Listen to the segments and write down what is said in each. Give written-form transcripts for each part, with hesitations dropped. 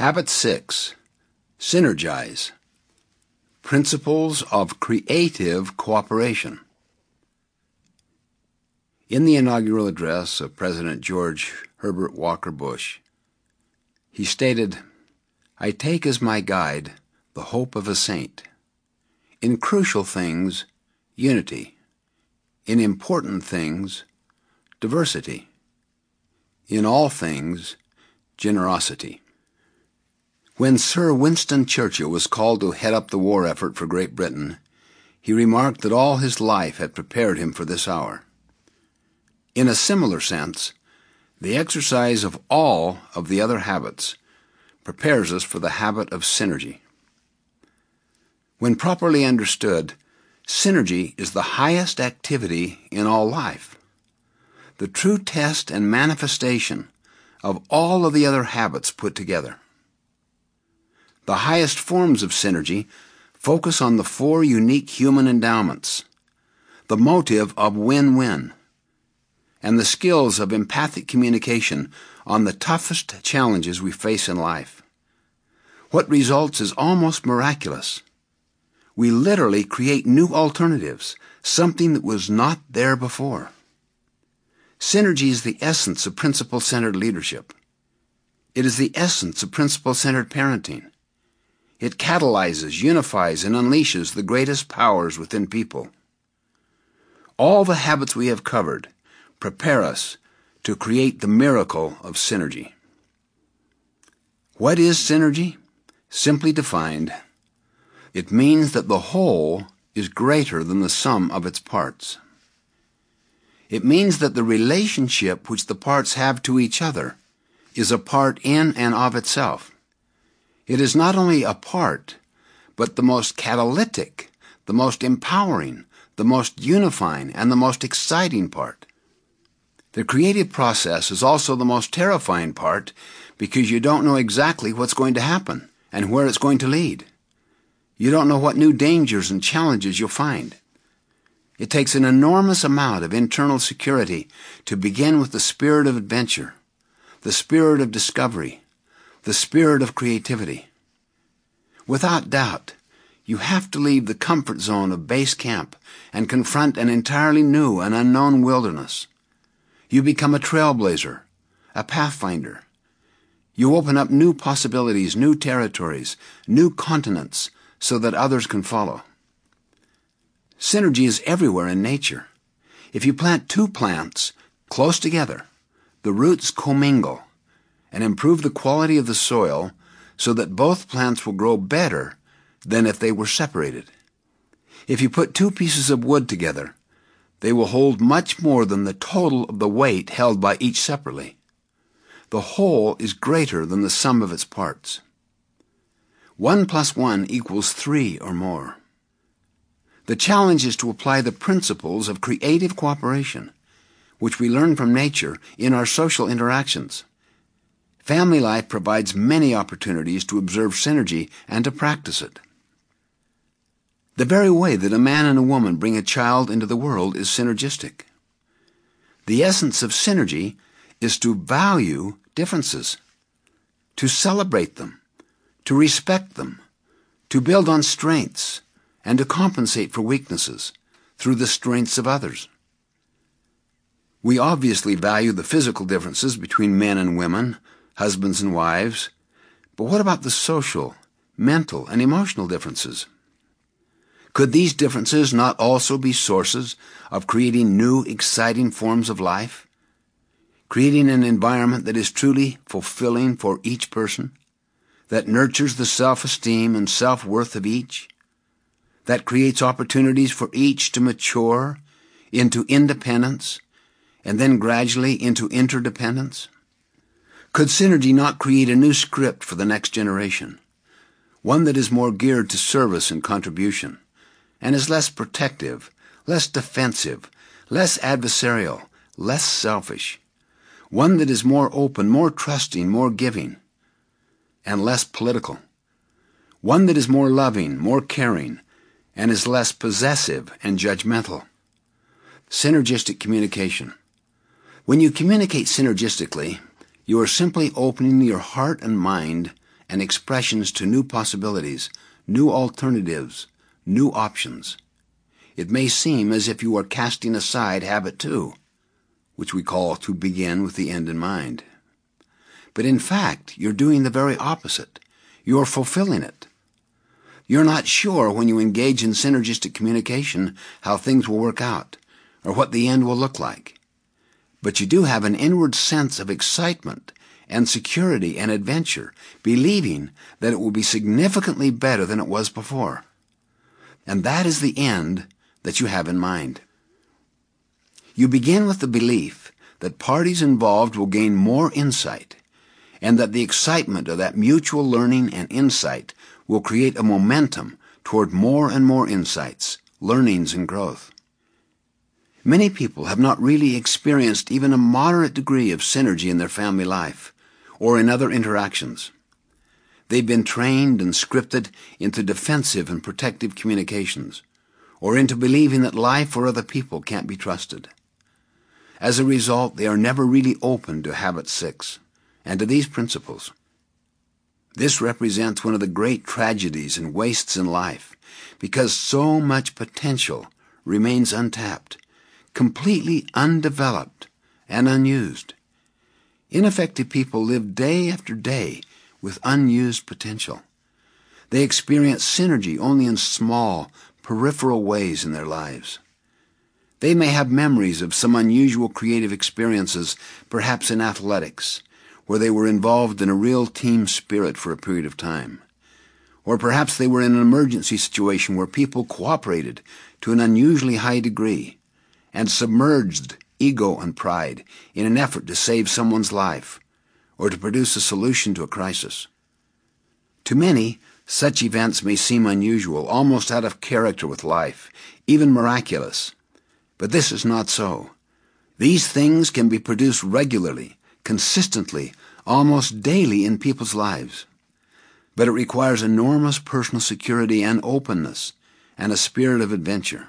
Habit 6. Synergize. Principles of creative cooperation. In the inaugural address of President George Herbert Walker Bush, he stated, "I take as my guide the hope of a saint. In crucial things, unity. In important things, diversity. In all things, generosity." When Sir Winston Churchill was called to head up the war effort for Great Britain, he remarked that all his life had prepared him for this hour. In a similar sense, the exercise of all of the other habits prepares us for the habit of synergy. When properly understood, synergy is the highest activity in all life, the true test and manifestation of all of the other habits put together. The highest forms of synergy focus on the four unique human endowments, the motive of win-win, and the skills of empathic communication on the toughest challenges we face in life. What results is almost miraculous. We literally create new alternatives, something that was not there before. Synergy is the essence of principle-centered leadership. It is the essence of principle-centered parenting. It catalyzes, unifies, and unleashes the greatest powers within people. All the habits we have covered prepare us to create the miracle of synergy. What is synergy? Simply defined, it means that the whole is greater than the sum of its parts. It means that the relationship which the parts have to each other is a part in and of itself. It is not only a part, but the most catalytic, the most empowering, the most unifying, and the most exciting part. The creative process is also the most terrifying part because you don't know exactly what's going to happen and where it's going to lead. You don't know what new dangers and challenges you'll find. It takes an enormous amount of internal security to begin with the spirit of adventure, the spirit of discovery, the spirit of creativity. Without doubt, you have to leave the comfort zone of base camp and confront an entirely new and unknown wilderness. You become a trailblazer, a pathfinder. You open up new possibilities, new territories, new continents, so that others can follow. Synergy is everywhere in nature. If you plant two plants close together, the roots commingle and improve the quality of the soil so that both plants will grow better than if they were separated. If you put two pieces of wood together, they will hold much more than the total of the weight held by each separately. The whole is greater than the sum of its parts. 1 + 1 = 3 or more. The challenge is to apply the principles of creative cooperation, which we learn from nature in our social interactions. Family life provides many opportunities to observe synergy and to practice it. The very way that a man and a woman bring a child into the world is synergistic. The essence of synergy is to value differences, to celebrate them, to respect them, to build on strengths, and to compensate for weaknesses through the strengths of others. We obviously value the physical differences between men and women, husbands and wives, but what about the social, mental, and emotional differences? Could these differences not also be sources of creating new, exciting forms of life? Creating an environment that is truly fulfilling for each person, that nurtures the self-esteem and self-worth of each, that creates opportunities for each to mature into independence and then gradually into interdependence? Could synergy not create a new script for the next generation, one that is more geared to service and contribution, and is less protective, less defensive, less adversarial, less selfish, one that is more open, more trusting, more giving, and less political, one that is more loving, more caring, and is less possessive and judgmental? Synergistic communication. When you communicate synergistically, you are simply opening your heart and mind and expressions to new possibilities, new alternatives, new options. It may seem as if you are casting aside habit 2, which we call to begin with the end in mind. But in fact, you're doing the very opposite. You're fulfilling it. You're not sure when you engage in synergistic communication how things will work out or what the end will look like. But you do have an inward sense of excitement and security and adventure, believing that it will be significantly better than it was before. And that is the end that you have in mind. You begin with the belief that parties involved will gain more insight, and that the excitement of that mutual learning and insight will create a momentum toward more and more insights, learnings, and growth. Many people have not really experienced even a moderate degree of synergy in their family life or in other interactions. They've been trained and scripted into defensive and protective communications, or into believing that life or other people can't be trusted. As a result, they are never really open to habit 6 and to these principles. This represents one of the great tragedies and wastes in life, because so much potential remains untapped, completely undeveloped and unused. Ineffective people live day after day with unused potential. They experience synergy only in small, peripheral ways in their lives. They may have memories of some unusual creative experiences, perhaps in athletics, where they were involved in a real team spirit for a period of time. Or perhaps they were in an emergency situation where people cooperated to an unusually high degree and submerged ego and pride in an effort to save someone's life or to produce a solution to a crisis. To many, such events may seem unusual, almost out of character with life, even miraculous. But this is not so. These things can be produced regularly, consistently, almost daily in people's lives. But it requires enormous personal security and openness and a spirit of adventure.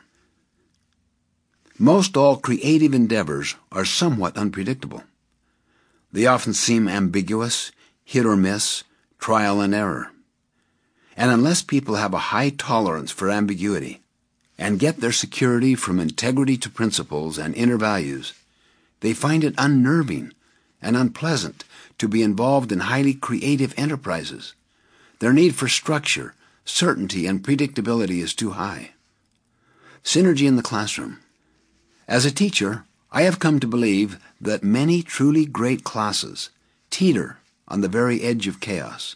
Most all creative endeavors are somewhat unpredictable. They often seem ambiguous, hit or miss, trial and error. And unless people have a high tolerance for ambiguity and get their security from integrity to principles and inner values, they find it unnerving and unpleasant to be involved in highly creative enterprises. Their need for structure, certainty, and predictability is too high. Synergy in the classroom. As a teacher, I have come to believe that many truly great classes teeter on the very edge of chaos.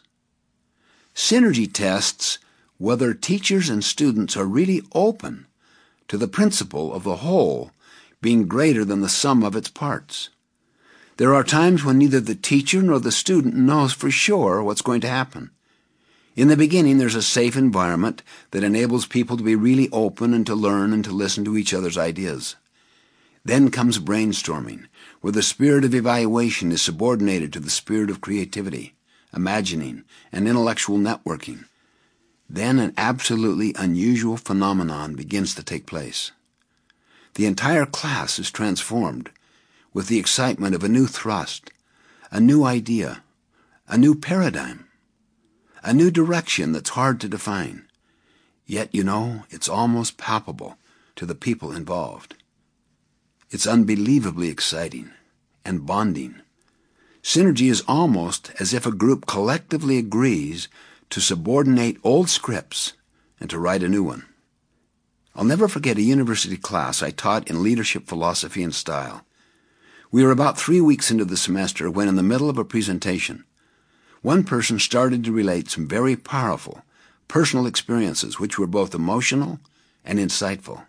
Synergy tests whether teachers and students are really open to the principle of the whole being greater than the sum of its parts. There are times when neither the teacher nor the student knows for sure what's going to happen. In the beginning, there's a safe environment that enables people to be really open and to learn and to listen to each other's ideas. Then comes brainstorming, where the spirit of evaluation is subordinated to the spirit of creativity, imagining, and intellectual networking. Then an absolutely unusual phenomenon begins to take place. The entire class is transformed with the excitement of a new thrust, a new idea, a new paradigm, a new direction that's hard to define. Yet, it's almost palpable to the people involved. It's unbelievably exciting and bonding. Synergy is almost as if a group collectively agrees to subordinate old scripts and to write a new one. I'll never forget a university class I taught in leadership philosophy and style. We were about 3 weeks into the semester when, in the middle of a presentation, one person started to relate some very powerful personal experiences which were both emotional and insightful.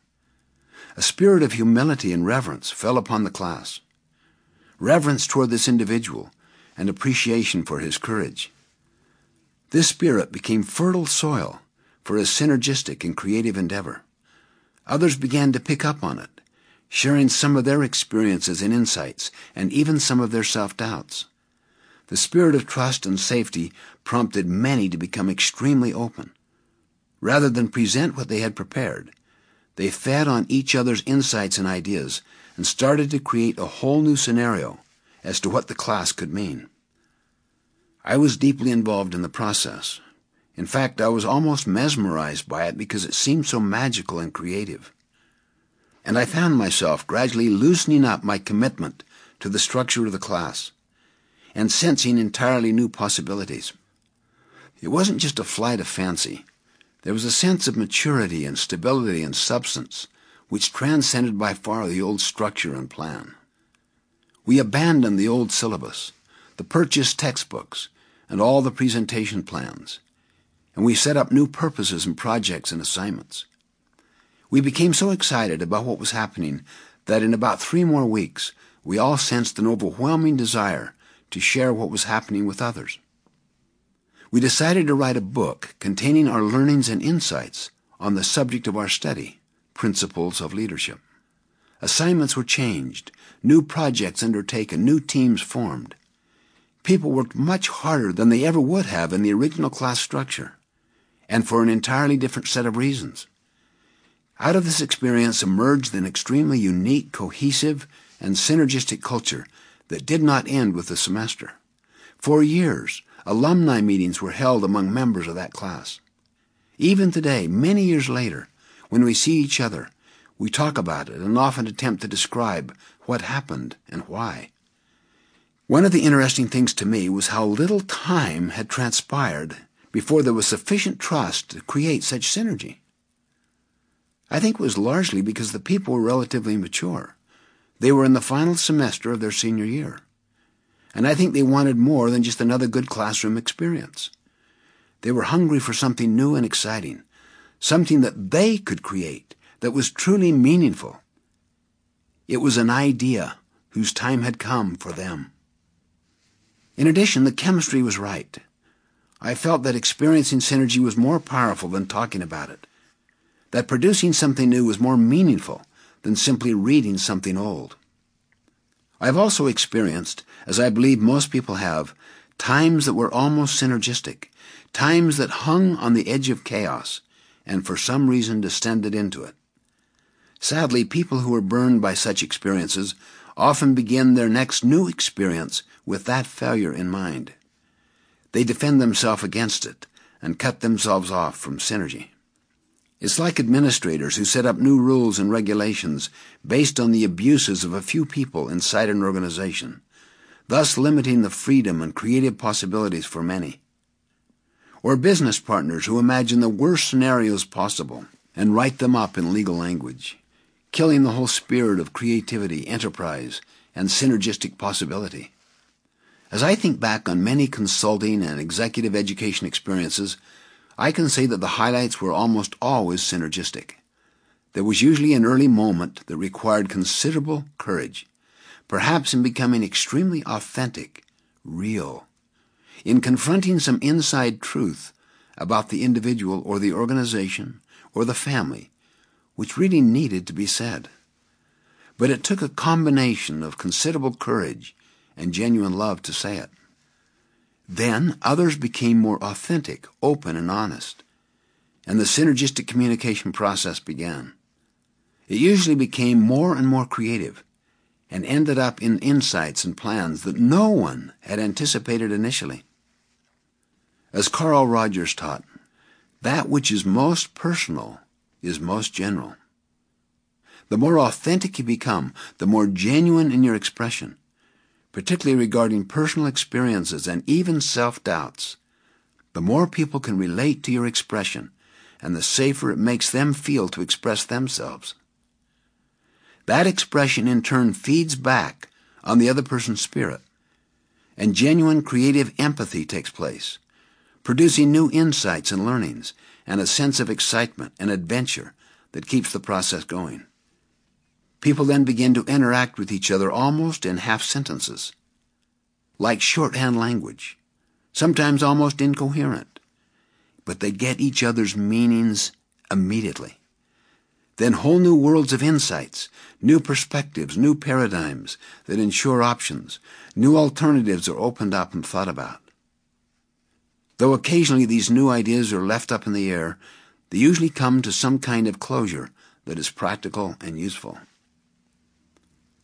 A spirit of humility and reverence fell upon the class. Reverence toward this individual and appreciation for his courage. This spirit became fertile soil for his synergistic and creative endeavor. Others began to pick up on it, sharing some of their experiences and insights, and even some of their self-doubts. The spirit of trust and safety prompted many to become extremely open. Rather than present what they had prepared, they fed on each other's insights and ideas and started to create a whole new scenario as to what the class could mean. I was deeply involved in the process. In fact, I was almost mesmerized by it because it seemed so magical and creative. And I found myself gradually loosening up my commitment to the structure of the class and sensing entirely new possibilities. It wasn't just a flight of fancy. There was a sense of maturity and stability and substance which transcended by far the old structure and plan. We abandoned the old syllabus, the purchased textbooks, and all the presentation plans, and we set up new purposes and projects and assignments. We became so excited about what was happening that in about 3 more weeks, we all sensed an overwhelming desire to share what was happening with others. We decided to write a book containing our learnings and insights on the subject of our study, Principles of Leadership. Assignments were changed, new projects undertaken, new teams formed. People worked much harder than they ever would have in the original class structure, and for an entirely different set of reasons. Out of this experience emerged an extremely unique, cohesive, and synergistic culture that did not end with the semester. For years, alumni meetings were held among members of that class. Even today, many years later, when we see each other, we talk about it and often attempt to describe what happened and why. One of the interesting things to me was how little time had transpired before there was sufficient trust to create such synergy. I think it was largely because the people were relatively mature. They were in the final semester of their senior year. And I think they wanted more than just another good classroom experience. They were hungry for something new and exciting, something that they could create that was truly meaningful. It was an idea whose time had come for them. In addition, the chemistry was right. I felt that experiencing synergy was more powerful than talking about it, that producing something new was more meaningful than simply reading something old. I've also experienced, as I believe most people have, times that were almost synergistic, times that hung on the edge of chaos and for some reason descended into it. Sadly, people who are burned by such experiences often begin their next new experience with that failure in mind. They defend themselves against it and cut themselves off from synergy. It's like administrators who set up new rules and regulations based on the abuses of a few people inside an organization, thus limiting the freedom and creative possibilities for many. Or business partners who imagine the worst scenarios possible and write them up in legal language, killing the whole spirit of creativity, enterprise, and synergistic possibility. As I think back on many consulting and executive education experiences, I can say that the highlights were almost always synergistic. There was usually an early moment that required considerable courage, perhaps in becoming extremely authentic, real, in confronting some inside truth about the individual or the organization or the family, which really needed to be said. But it took a combination of considerable courage and genuine love to say it. Then others became more authentic, open, and honest, and the synergistic communication process began. It usually became more and more creative and ended up in insights and plans that no one had anticipated initially. As Carl Rogers taught, that which is most personal is most general. The more authentic you become, the more genuine in your expression, particularly regarding personal experiences and even self-doubts, the more people can relate to your expression and the safer it makes them feel to express themselves. That expression in turn feeds back on the other person's spirit, and genuine creative empathy takes place, producing new insights and learnings and a sense of excitement and adventure that keeps the process going. People then begin to interact with each other almost in half sentences, like shorthand language, sometimes almost incoherent, but they get each other's meanings immediately. Then whole new worlds of insights, new perspectives, new paradigms that ensure options, new alternatives are opened up and thought about. Though occasionally these new ideas are left up in the air, they usually come to some kind of closure that is practical and useful.